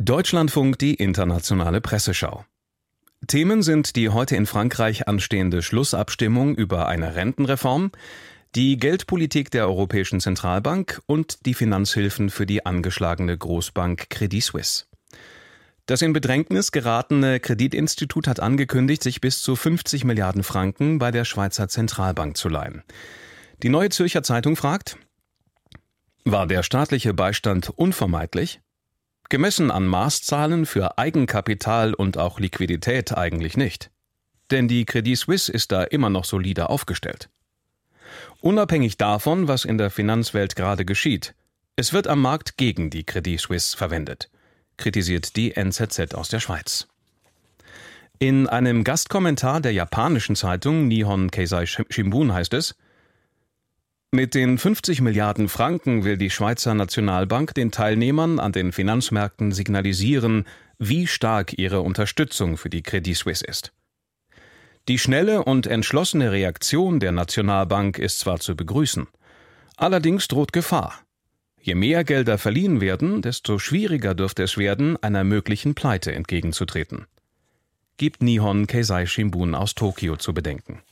Deutschlandfunk, die internationale Presseschau. Themen sind die heute in Frankreich anstehende Schlussabstimmung über eine Rentenreform, die Geldpolitik der Europäischen Zentralbank und die Finanzhilfen für die angeschlagene Großbank Credit Suisse. Das in Bedrängnis geratene Kreditinstitut hat angekündigt, sich bis zu 50 Milliarden Franken bei der Schweizer Zentralbank zu leihen. Die Neue Zürcher Zeitung fragt: War der staatliche Beistand unvermeidlich? Gemessen an Maßzahlen für Eigenkapital und auch Liquidität eigentlich nicht. Denn die Credit Suisse ist da immer noch solider aufgestellt. Unabhängig davon, was in der Finanzwelt gerade geschieht, es wird am Markt gegen die Credit Suisse verwendet, kritisiert die NZZ aus der Schweiz. In einem Gastkommentar der japanischen Zeitung Nihon Keizai Shimbun heißt es: Mit den 50 Milliarden Franken will die Schweizer Nationalbank den Teilnehmern an den Finanzmärkten signalisieren, wie stark ihre Unterstützung für die Credit Suisse ist. Die schnelle und entschlossene Reaktion der Nationalbank ist zwar zu begrüßen, allerdings droht Gefahr. Je mehr Gelder verliehen werden, desto schwieriger dürfte es werden, einer möglichen Pleite entgegenzutreten. Gibt Nihon Keizai Shimbun aus Tokio zu bedenken.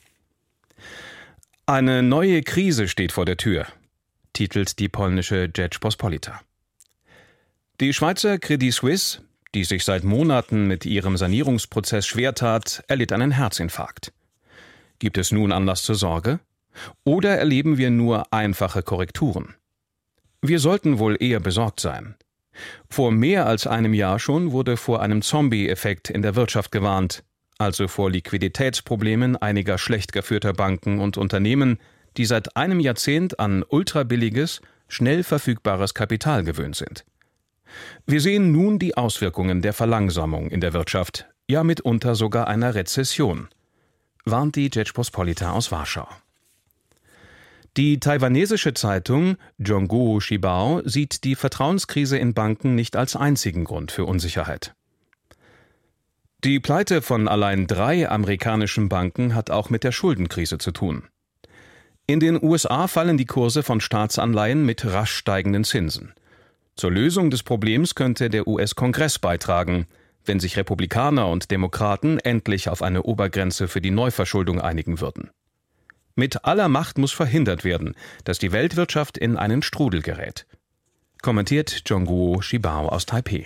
Eine neue Krise steht vor der Tür, titelt die polnische Rzeczpospolita. Die Schweizer Credit Suisse, die sich seit Monaten mit ihrem Sanierungsprozess schwertat, erlitt einen Herzinfarkt. Gibt es nun Anlass zur Sorge? Oder erleben wir nur einfache Korrekturen? Wir sollten wohl eher besorgt sein. Vor mehr als einem Jahr schon wurde vor einem Zombie-Effekt in der Wirtschaft gewarnt, also vor Liquiditätsproblemen einiger schlecht geführter Banken und Unternehmen, die seit einem Jahrzehnt an ultrabilliges, schnell verfügbares Kapital gewöhnt sind. Wir sehen nun die Auswirkungen der Verlangsamung in der Wirtschaft, ja mitunter sogar einer Rezession, warnt die Rzeczpospolita aus Warschau. Die taiwanesische Zeitung Zhongguo Shibao sieht die Vertrauenskrise in Banken nicht als einzigen Grund für Unsicherheit. Die Pleite von allein 3 amerikanischen Banken hat auch mit der Schuldenkrise zu tun. In den USA fallen die Kurse von Staatsanleihen mit rasch steigenden Zinsen. Zur Lösung des Problems könnte der US-Kongress beitragen, wenn sich Republikaner und Demokraten endlich auf eine Obergrenze für die Neuverschuldung einigen würden. Mit aller Macht muss verhindert werden, dass die Weltwirtschaft in einen Strudel gerät, kommentiert Zhongguo Shibao aus Taipeh.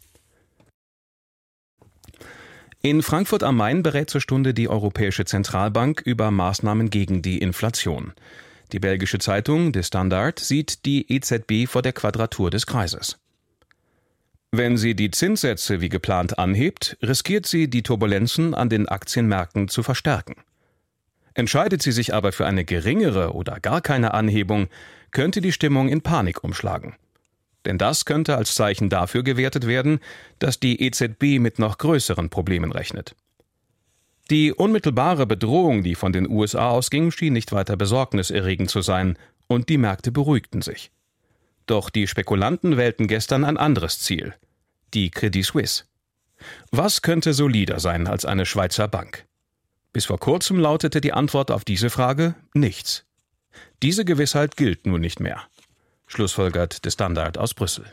In Frankfurt am Main berät zur Stunde die Europäische Zentralbank über Maßnahmen gegen die Inflation. Die belgische Zeitung De Standaard sieht die EZB vor der Quadratur des Kreises. Wenn sie die Zinssätze wie geplant anhebt, riskiert sie, die Turbulenzen an den Aktienmärkten zu verstärken. Entscheidet sie sich aber für eine geringere oder gar keine Anhebung, könnte die Stimmung in Panik umschlagen. Denn das könnte als Zeichen dafür gewertet werden, dass die EZB mit noch größeren Problemen rechnet. Die unmittelbare Bedrohung, die von den USA ausging, schien nicht weiter besorgniserregend zu sein, und die Märkte beruhigten sich. Doch die Spekulanten wählten gestern ein anderes Ziel: die Credit Suisse. Was könnte solider sein als eine Schweizer Bank? Bis vor kurzem lautete die Antwort auf diese Frage: nichts. Diese Gewissheit gilt nun nicht mehr, schlussfolgert De Standaard aus Brüssel.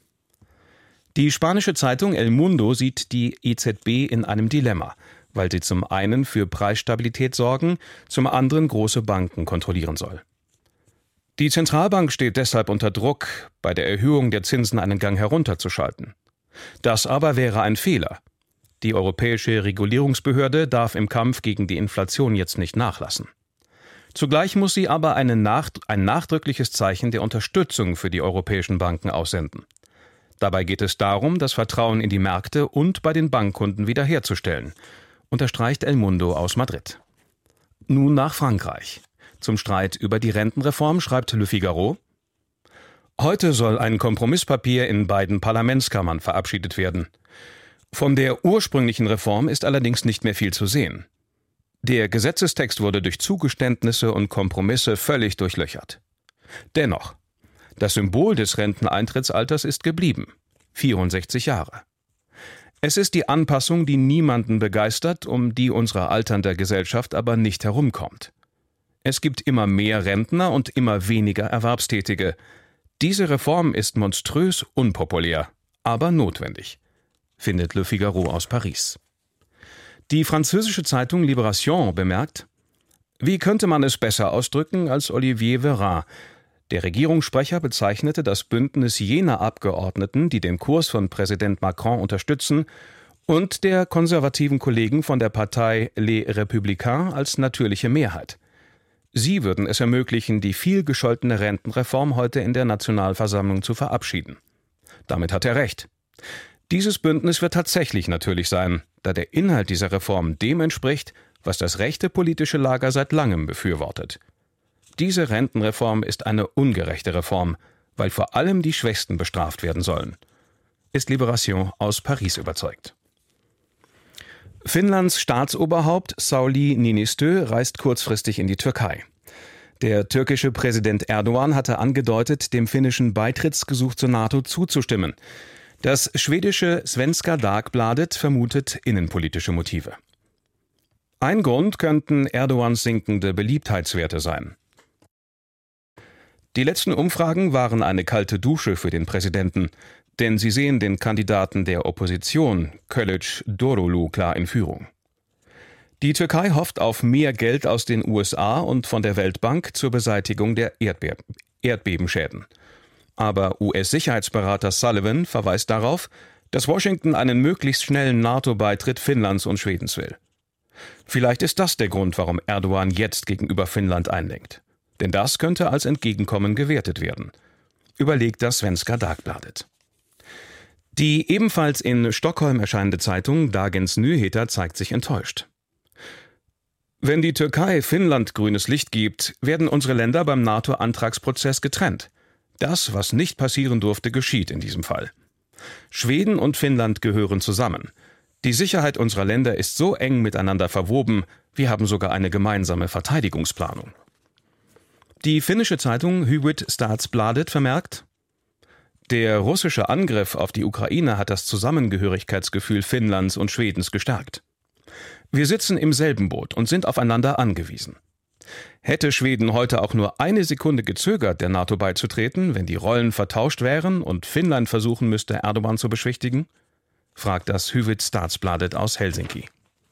Die spanische Zeitung El Mundo sieht die EZB in einem Dilemma, weil sie zum einen für Preisstabilität sorgen, zum anderen große Banken kontrollieren soll. Die Zentralbank steht deshalb unter Druck, bei der Erhöhung der Zinsen einen Gang herunterzuschalten. Das aber wäre ein Fehler. Die Europäische Regulierungsbehörde darf im Kampf gegen die Inflation jetzt nicht nachlassen. Zugleich muss sie aber ein nachdrückliches Zeichen der Unterstützung für die europäischen Banken aussenden. Dabei geht es darum, das Vertrauen in die Märkte und bei den Bankkunden wiederherzustellen, unterstreicht El Mundo aus Madrid. Nun nach Frankreich. Zum Streit über die Rentenreform schreibt Le Figaro: Heute soll ein Kompromisspapier in beiden Parlamentskammern verabschiedet werden. Von der ursprünglichen Reform ist allerdings nicht mehr viel zu sehen. Der Gesetzestext wurde durch Zugeständnisse und Kompromisse völlig durchlöchert. Dennoch, das Symbol des Renteneintrittsalters ist geblieben: 64 Jahre. Es ist die Anpassung, die niemanden begeistert, um die unsere alternde Gesellschaft aber nicht herumkommt. Es gibt immer mehr Rentner und immer weniger Erwerbstätige. Diese Reform ist monströs unpopulär, aber notwendig, findet Le Figaro aus Paris. Die französische Zeitung Libération bemerkt: Wie könnte man es besser ausdrücken als Olivier Véran? Der Regierungssprecher bezeichnete das Bündnis jener Abgeordneten, die den Kurs von Präsident Macron unterstützen, und der konservativen Kollegen von der Partei Les Républicains als natürliche Mehrheit. Sie würden es ermöglichen, die viel gescholtene Rentenreform heute in der Nationalversammlung zu verabschieden. Damit hat er recht. Dieses Bündnis wird tatsächlich natürlich sein, da der Inhalt dieser Reform dem entspricht, was das rechte politische Lager seit langem befürwortet. Diese Rentenreform ist eine ungerechte Reform, weil vor allem die Schwächsten bestraft werden sollen, ist Libération aus Paris überzeugt. Finnlands Staatsoberhaupt Sauli Niinistö reist kurzfristig in die Türkei. Der türkische Präsident Erdogan hatte angedeutet, dem finnischen Beitrittsgesuch zur NATO zuzustimmen. Das schwedische Svenska Dagbladet vermutet innenpolitische Motive. Ein Grund könnten Erdogans sinkende Beliebtheitswerte sein. Die letzten Umfragen waren eine kalte Dusche für den Präsidenten, denn sie sehen den Kandidaten der Opposition, Kılıçdaroğlu, klar in Führung. Die Türkei hofft auf mehr Geld aus den USA und von der Weltbank zur Beseitigung der Erdbebenschäden. Aber US-Sicherheitsberater Sullivan verweist darauf, dass Washington einen möglichst schnellen NATO-Beitritt Finnlands und Schwedens will. Vielleicht ist das der Grund, warum Erdogan jetzt gegenüber Finnland einlenkt. Denn das könnte als Entgegenkommen gewertet werden, überlegt das Svenska Dagbladet. Die ebenfalls in Stockholm erscheinende Zeitung Dagens Nyheter zeigt sich enttäuscht. Wenn die Türkei Finnland grünes Licht gibt, werden unsere Länder beim NATO-Antragsprozess getrennt. Das, was nicht passieren durfte, geschieht in diesem Fall. Schweden und Finnland gehören zusammen. Die Sicherheit unserer Länder ist so eng miteinander verwoben, wir haben sogar eine gemeinsame Verteidigungsplanung. Die finnische Zeitung Hufvud Statsbladet vermerkt: Der russische Angriff auf die Ukraine hat das Zusammengehörigkeitsgefühl Finnlands und Schwedens gestärkt. Wir sitzen im selben Boot und sind aufeinander angewiesen. Hätte Schweden heute auch nur eine Sekunde gezögert, der NATO beizutreten, wenn die Rollen vertauscht wären und Finnland versuchen müsste, Erdogan zu beschwichtigen? Fragt das Hufvud Statsbladet aus Helsinki.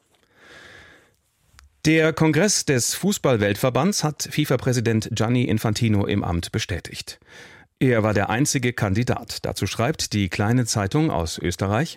Der Kongress des Fußball-Weltverbands hat FIFA-Präsident Gianni Infantino im Amt bestätigt. Er war der einzige Kandidat. Dazu schreibt die kleine Zeitung aus Österreich: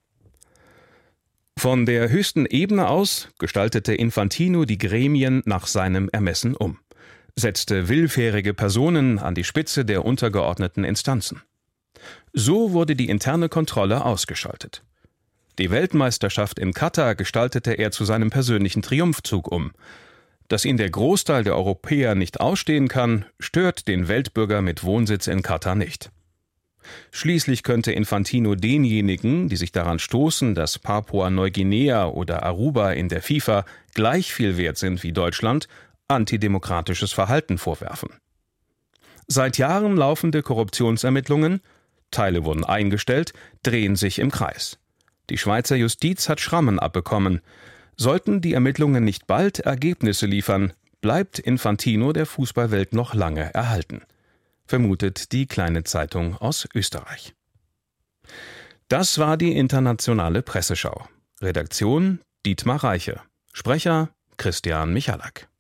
Von der höchsten Ebene aus gestaltete Infantino die Gremien nach seinem Ermessen um, setzte willfährige Personen an die Spitze der untergeordneten Instanzen. So wurde die interne Kontrolle ausgeschaltet. Die Weltmeisterschaft in Katar gestaltete er zu seinem persönlichen Triumphzug um. Dass ihn der Großteil der Europäer nicht ausstehen kann, stört den Weltbürger mit Wohnsitz in Katar nicht. Schließlich könnte Infantino denjenigen, die sich daran stoßen, dass Papua-Neuguinea oder Aruba in der FIFA gleich viel wert sind wie Deutschland, antidemokratisches Verhalten vorwerfen. Seit Jahren laufende Korruptionsermittlungen, Teile wurden eingestellt, drehen sich im Kreis. Die Schweizer Justiz hat Schrammen abbekommen. Sollten die Ermittlungen nicht bald Ergebnisse liefern, bleibt Infantino der Fußballwelt noch lange erhalten, vermutet die kleine Zeitung aus Österreich. Das war die internationale Presseschau. Redaktion Dietmar Reiche. Sprecher Christian Michalak.